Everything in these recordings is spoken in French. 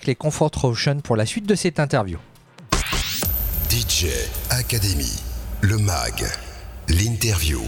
les Comfort Ocean pour la suite de cette interview. DJ Academy, le mag, l'interview.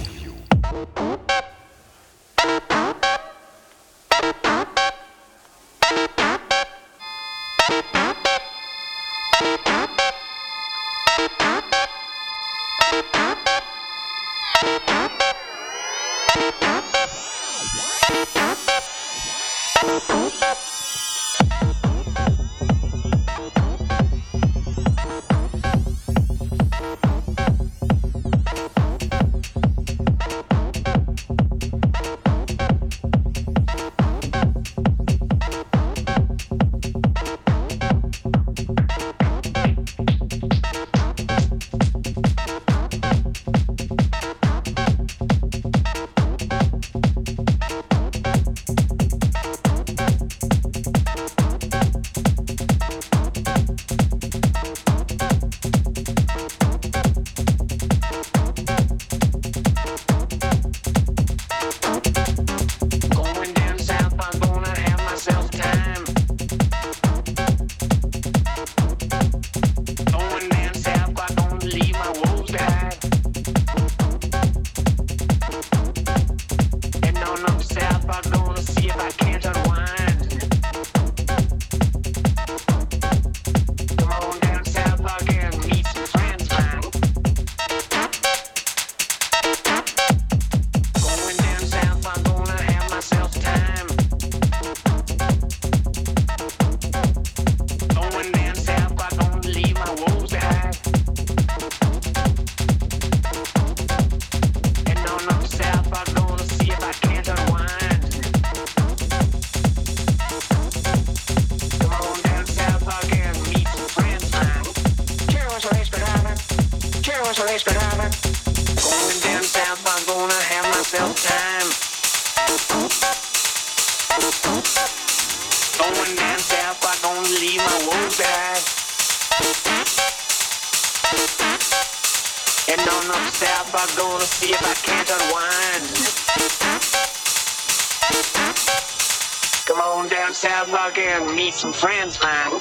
Some friends, man.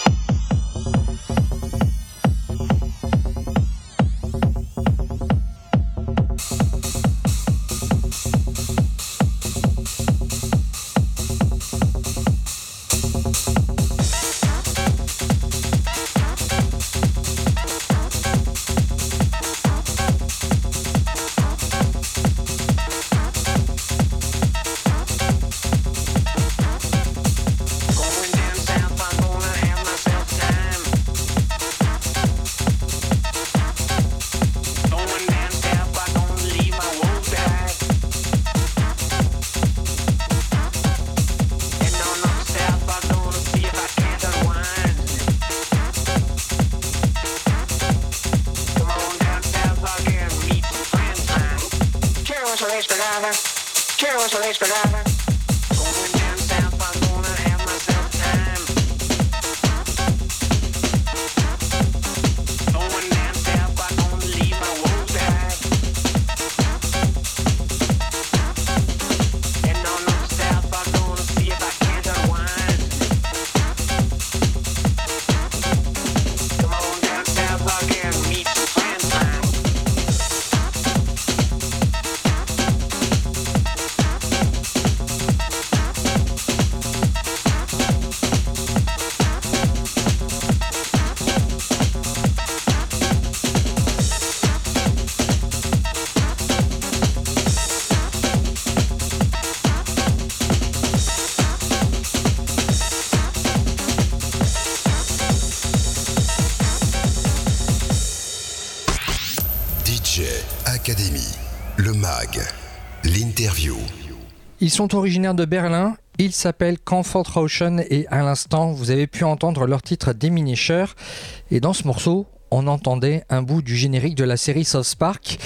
Academy, le mag, l'interview. Ils sont originaires de Berlin, ils s'appellent Comfort Ocean et à l'instant, vous avez pu entendre leur titre Diminisher. Et dans ce morceau, on entendait un bout du générique de la série South Park.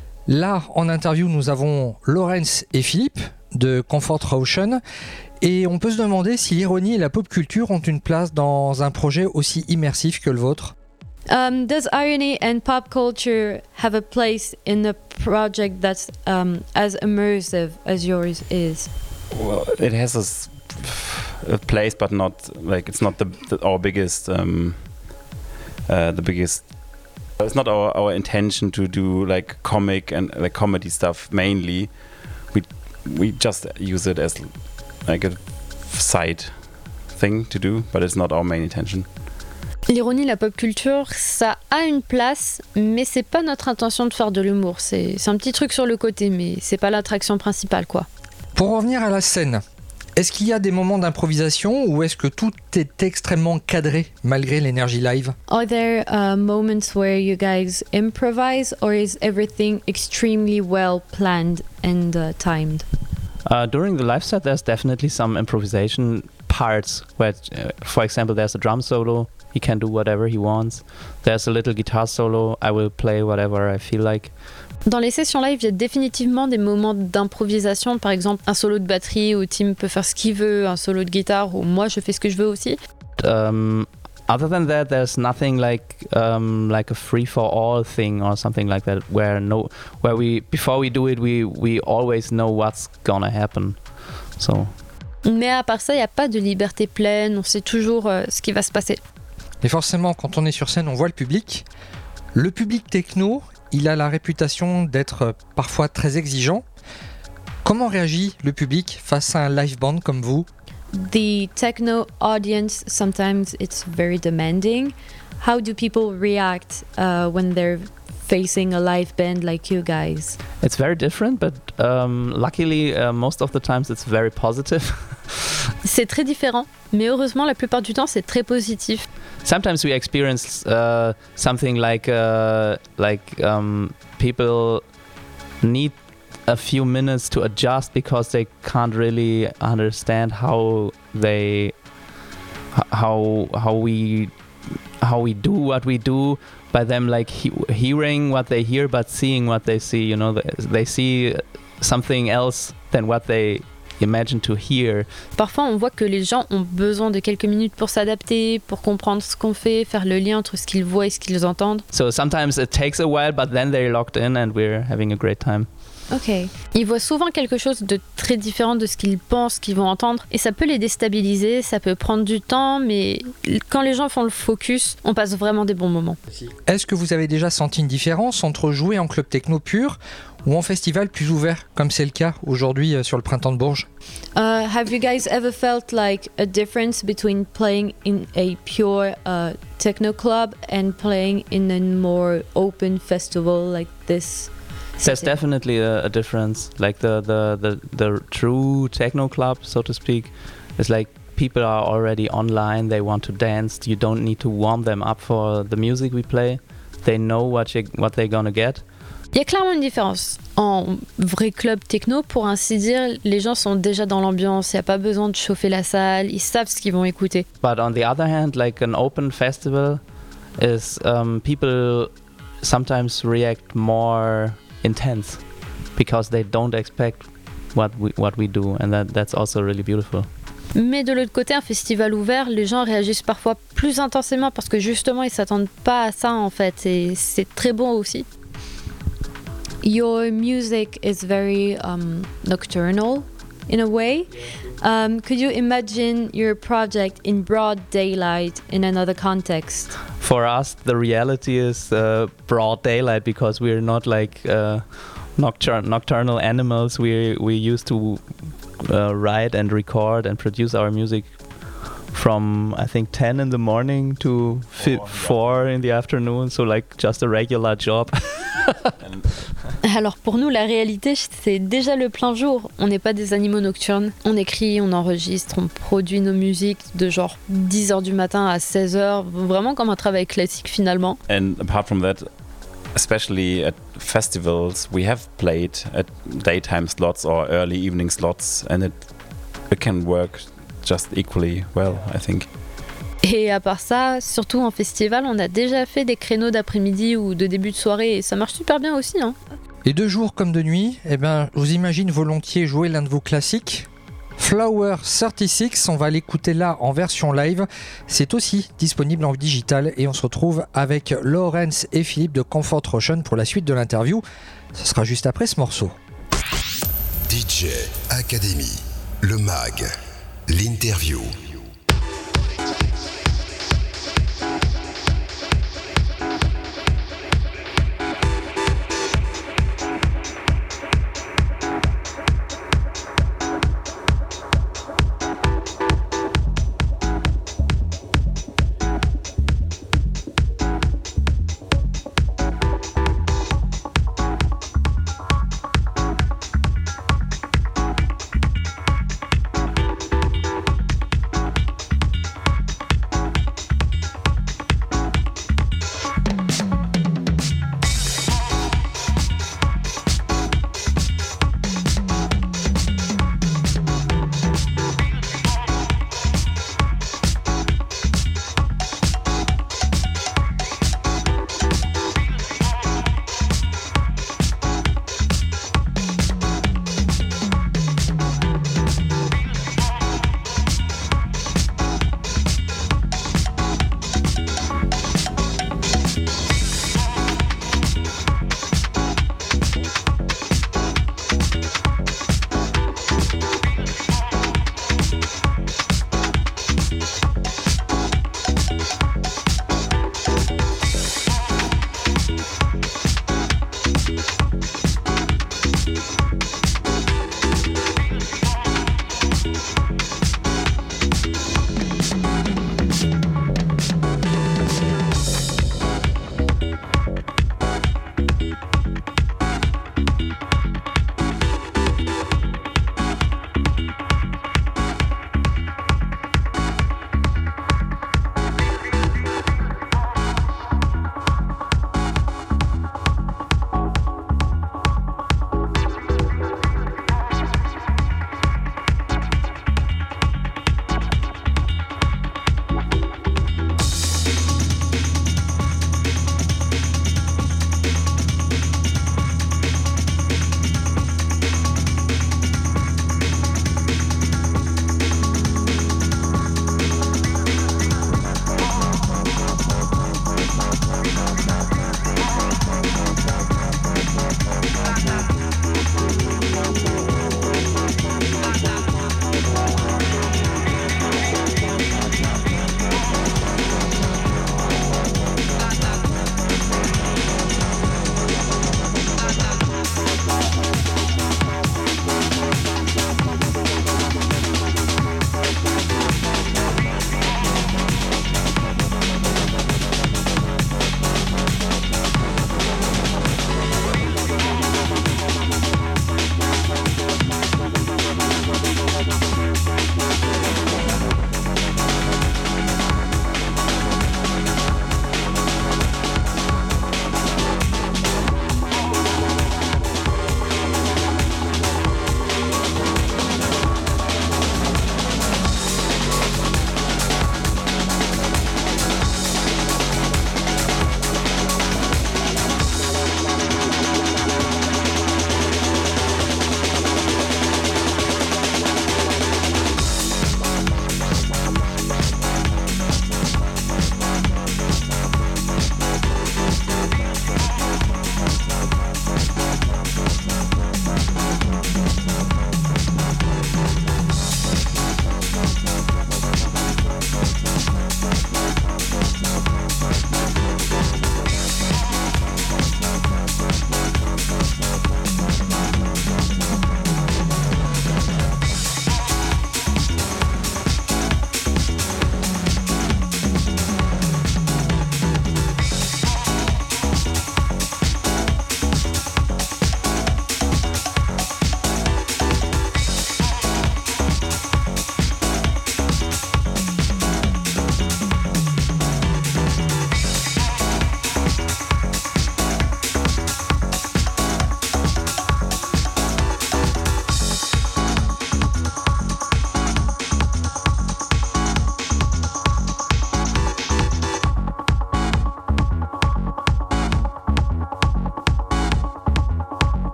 Là, en interview, nous avons Laurence et Philippe de Comfort Ocean. Et on peut se demander si l'ironie et la pop culture ont une place dans un projet aussi immersif que le vôtre. Does irony and pop culture have a place in a project that's as immersive as yours is? Well, it has place, but not like it's not our biggest the biggest. It's not our intention to do like comic and like comedy stuff mainly. We just use it as like a side thing to do, but it's not our main intention. L'ironie, la pop culture, ça a une place, mais c'est pas notre intention de faire de l'humour. C'est un petit truc sur le côté, mais c'est pas l'attraction principale, quoi. Pour revenir à la scène, est-ce qu'il y a des moments d'improvisation ou est-ce que tout est extrêmement cadré malgré l'énergie live? Are there moments where you guys improvise, or is everything extremely well planned and timed? During the live set, there's definitely some improvisation parts where, for example, there's a drum solo. He can do whatever he wants. There's a little guitar solo. I will play whatever I feel like. Dans les sessions live, il y a définitivement des moments d'improvisation. Par exemple, un solo de batterie où Tim peut faire ce qu'il veut, un solo de guitare où moi je fais ce que je veux aussi. Other than that, there's nothing like a free-for-all thing or something like that, where we before we do it, we always know what's gonna happen. So. Mais à part ça, il n'y a pas de liberté pleine. On sait toujours ce qui va se passer. Et forcément, quand on est sur scène, on voit le public. Le public techno, il a la réputation d'être parfois très exigeant. Comment réagit le public face à un live band comme vous? The techno audience, sometimes it's very demanding. How do people react when they're facing a live band like you guys? It's very different, but luckily most of the times it's very positive. C'est très différent, mais heureusement la plupart du temps c'est très positif. Sometimes we experience something like people need a few minutes to adjust because they can't really understand how we do what we do, by them like hearing what they hear but seeing what they see. You know, they see something else than what they imagine to hear. Parfois on voit que les gens ont besoin de quelques minutes pour s'adapter, pour comprendre ce qu'on fait, faire le lien entre ce qu'ils voient et ce qu'ils entendent. So sometimes it takes a while, but then they're locked in and we're having a great time. Ok. Ils voient souvent quelque chose de très différent de ce qu'ils pensent qu'ils vont entendre et ça peut les déstabiliser, ça peut prendre du temps, mais quand les gens font le focus, on passe vraiment des bons moments. Est-ce que vous avez déjà senti une différence entre jouer en club techno pur ou en festival plus ouvert, comme c'est le cas aujourd'hui sur le Printemps de Bourges? Have you guys ever felt like a difference between playing in a pure techno club and playing in a more open festival like this? There's definitely a difference. Like the true techno club, so to speak, is like people are already online. They want to dance. You don't need to warm them up for the music we play. They know what they're gonna get. Il y a clairement une différence. En vrai club techno, pour ainsi dire, les gens sont déjà dans l'ambiance. Il n'y a pas besoin de chauffer la salle. Ils savent ce qu'ils vont écouter. But on the other hand, like an open festival is people sometimes react more intense because they don't expect what we do, and that's also really beautiful. Mais de l'autre côté, un festival ouvert, les gens réagissent parfois plus intensément parce que justement ils s'attendent pas à ça en fait, et c'est très bon aussi. Your music is very nocturnal in a way. Could you imagine your project in broad daylight in another context? For us, the reality is broad daylight because we're not like nocturnal animals. We used to write and record and produce our music from I think 10 in the morning to 4 in the afternoon, so like just a regular job. Alors pour nous, la réalité, c'est déjà le plein jour. On n'est pas des animaux nocturnes. On écrit, on enregistre, on produit nos musiques de genre 10h du matin à 16h, vraiment comme un travail classique finalement. And apart from that, especially at festivals, we have played at daytime slots or early evening slots, and it can work just equally well, I think. Et à part ça, surtout en festival, on a déjà fait des créneaux d'après-midi ou de début de soirée et ça marche super bien aussi. Hein. Et de jour comme de nuit, je vous imagine volontiers jouer l'un de vos classiques. Flower 36, on va l'écouter là en version live. C'est aussi disponible en digital et on se retrouve avec Laurence et Philippe de Comfort Ocean pour la suite de l'interview. Ce sera juste après ce morceau. DJ Academy, le MAG, l'interview.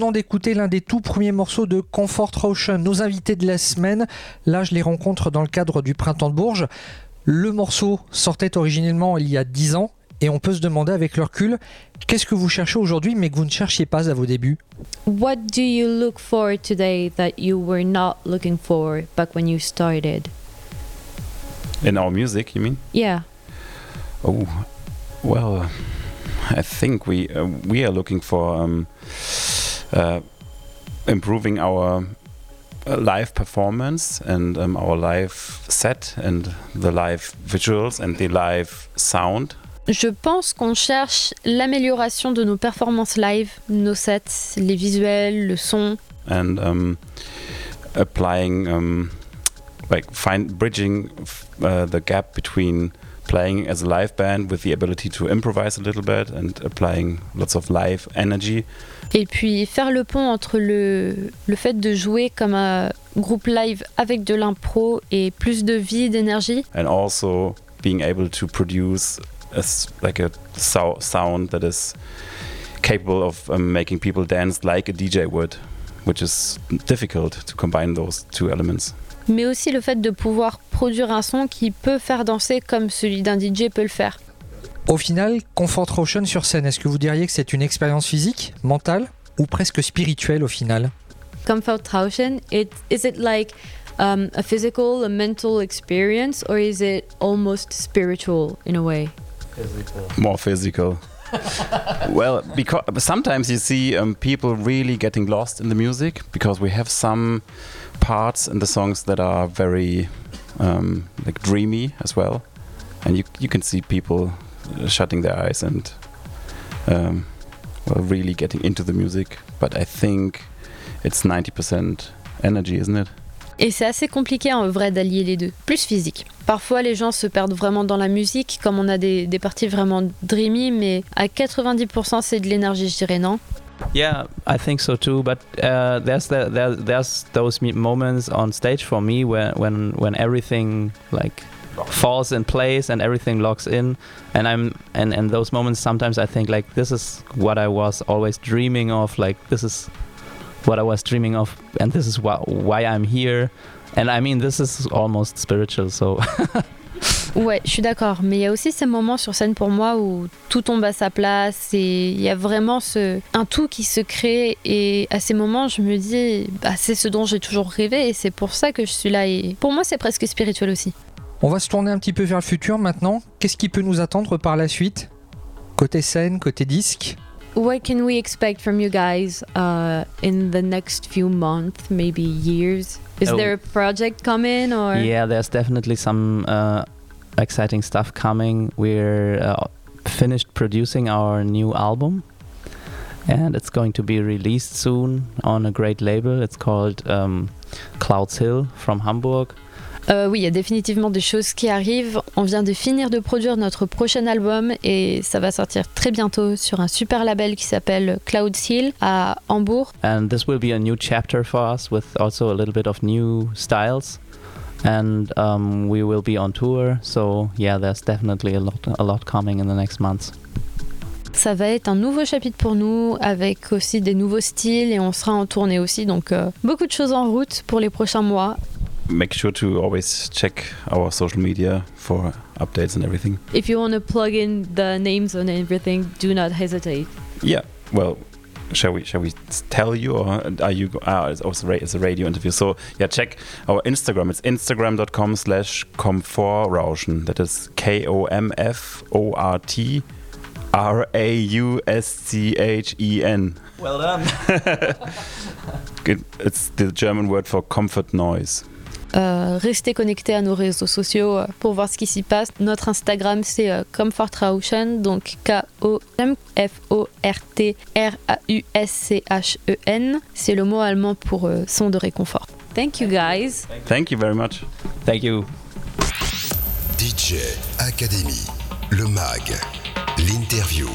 venons d'écouter l'un des tout premiers morceaux de Comfort Ocean, nos invités de la semaine. Là, je les rencontre dans le cadre du Printemps de Bourges. Le morceau sortait originellement il y a 10 ans et on peut se demander avec le recul, qu'est-ce que vous cherchez aujourd'hui mais que vous ne cherchiez pas à vos débuts? What do you look for today that you were not looking for back when you started? In our music, you mean? Yeah. Oh, well, I think we are looking for improving our live performance and our live set and the live visuals and the live sound. Je pense qu'on cherche l'amélioration de nos performances live, nos sets, les visuels, le son. And applying, bridging the gap between playing as a live band with the ability to improvise a little bit and applying lots of live energy. Et puis faire le pont entre le fait de jouer comme un groupe live avec de l'impro et plus de vie, d'énergie. And also being able to produce a sound that is capable of making people dance like a DJ would, which is difficult to combine those two elements. Mais aussi le fait de pouvoir produire un son qui peut faire danser comme celui d'un DJ peut le faire. Au final, Comfort Ocean sur scène, est-ce que vous diriez que c'est une expérience physique, mentale ou presque spirituelle au final? Comfort Ocean, is it like a physical, a mental experience, or is it almost spiritual in a way? More physical. Well, because sometimes you see people really getting lost in the music because we have some parts in the songs that are very like dreamy as well, and you can see people shutting their eyes and really getting into the music. But I think it's 90% energy, isn't it? Et c'est assez compliqué en vrai d'allier les deux, plus physique. Parfois les gens se perdent vraiment dans la musique, comme on a des parties vraiment dreamy, mais à 90% c'est de l'énergie, je dirais, non? Yeah, I think so too. But there's those moments on stage for me when everything like falls in place and everything locks in, and those moments sometimes I think like this is what I was always dreaming of. Like this is what I was dreaming of, and this is why I'm here. And I mean, this is almost spiritual, so. Ouais, je suis d'accord. Mais il y a aussi ces moments sur scène pour moi où tout tombe à sa place et il y a vraiment un tout qui se crée. Et à ces moments, je me dis, c'est ce dont j'ai toujours rêvé et c'est pour ça que je suis là. Et pour moi, c'est presque spirituel aussi. On va se tourner un petit peu vers le futur maintenant. Qu'est-ce qui peut nous attendre par la suite? Côté scène, côté disque? What can we expect from you guys in the next few months, maybe years? Is there a project coming or? Yeah, there's definitely some exciting stuff coming. We're finished producing our new album, and it's going to be released soon on a great label. It's called Clouds Hill from Hamburg. Oui, il y a définitivement des choses qui arrivent. On vient de finir de produire notre prochain album et ça va sortir très bientôt sur un super label qui s'appelle Clouds Hill à Hambourg. And this will be a new chapter for us with also a little bit of new styles. And we will be on tour. So yeah, there's definitely a lot coming in the next months. Ça va être un nouveau chapitre pour nous avec aussi des nouveaux styles et on sera en tournée aussi. Donc beaucoup de choses en route pour les prochains mois. Make sure to always check our social media for updates and everything. If you want to plug in the names and everything, do not hesitate. Yeah, well, shall we tell you, or are you? It's a radio interview. So yeah, check our Instagram. It's instagram.com/Komfortrauschen. That is KOMFORTRAUSCHEN. Well done. It's the German word for comfort noise. Restez connectés à nos réseaux sociaux pour voir ce qui s'y passe. Notre Instagram, c'est Komfortrauschen, donc KOMFORTRAUSCHEN. C'est le mot allemand pour son de réconfort. Thank you guys. Thank you very much. Thank you. DJ Academy, le mag, l'interview.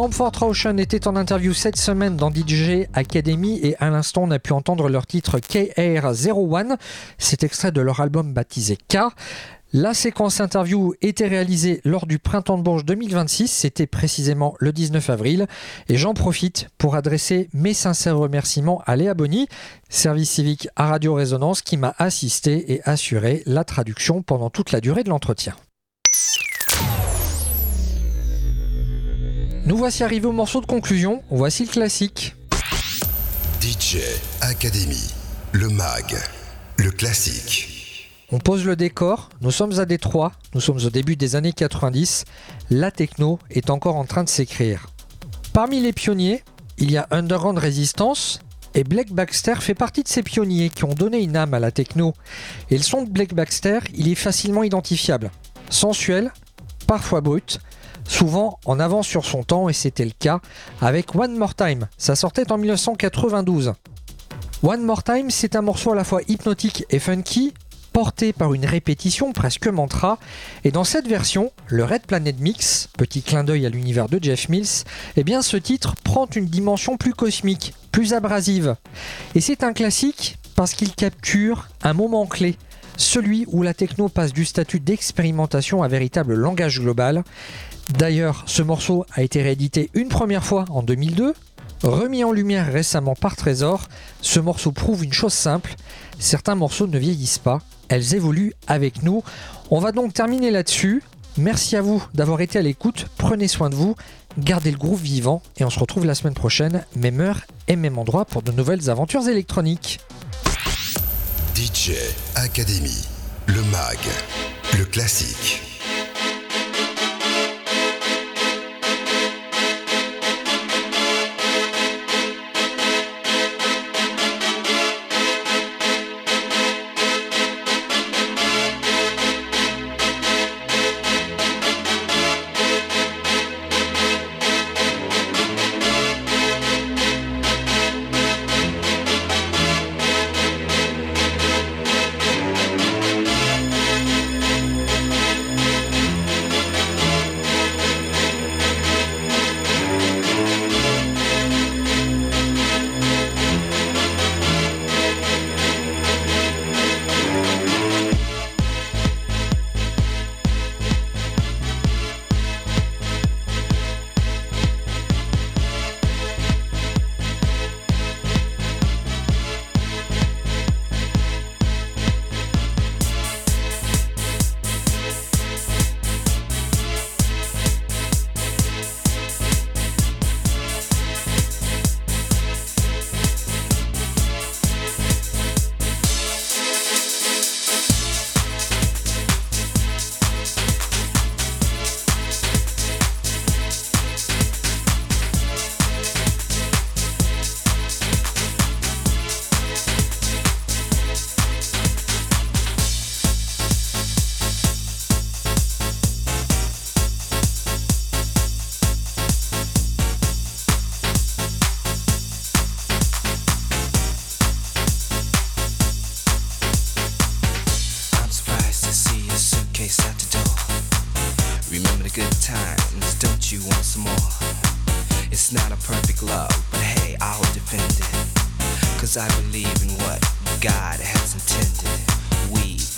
Comfort Ocean était en interview cette semaine dans DJ Academy et à l'instant on a pu entendre leur titre KR01. C'est extrait de leur album baptisé K. La séquence interview était réalisée lors du Printemps de Bourges 2026, c'était précisément le 19 avril. Et j'en profite pour adresser mes sincères remerciements à Léa Bonny, service civique à Radio Résonance, qui m'a assisté et assuré la traduction pendant toute la durée de l'entretien. Nous voici arrivés au morceau de conclusion, voici le classique. DJ Academy, le mag, le classique. On pose le décor, nous sommes à Détroit, nous sommes au début des années 90, la techno est encore en train de s'écrire. Parmi les pionniers, il y a Underground Resistance, et Blake Baxter fait partie de ces pionniers qui ont donné une âme à la techno. Et le son de Blake Baxter, il est facilement identifiable. Sensuel, parfois brut, souvent en avance sur son temps, et c'était le cas avec One More Time, ça sortait en 1992. One More Time, c'est un morceau à la fois hypnotique et funky, porté par une répétition presque mantra, et dans cette version, le Red Planet Mix, petit clin d'œil à l'univers de Jeff Mills, eh bien ce titre prend une dimension plus cosmique, plus abrasive. Et c'est un classique parce qu'il capture un moment clé, celui où la techno passe du statut d'expérimentation à un véritable langage global. D'ailleurs, ce morceau a été réédité une première fois en 2002, remis en lumière récemment par Trésor. Ce morceau prouve une chose simple, certains morceaux ne vieillissent pas, elles évoluent avec nous. On va donc terminer là-dessus. Merci à vous d'avoir été à l'écoute, prenez soin de vous, gardez le groove vivant et on se retrouve la semaine prochaine, même heure et même endroit pour de nouvelles aventures électroniques. DJ Academy, le mag, le classique. good times, don't you want some more? It's not a perfect love, but hey, I'll defend it, 'cause I believe in what God has intended. We've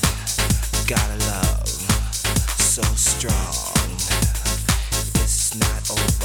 got a love so strong, it's not over.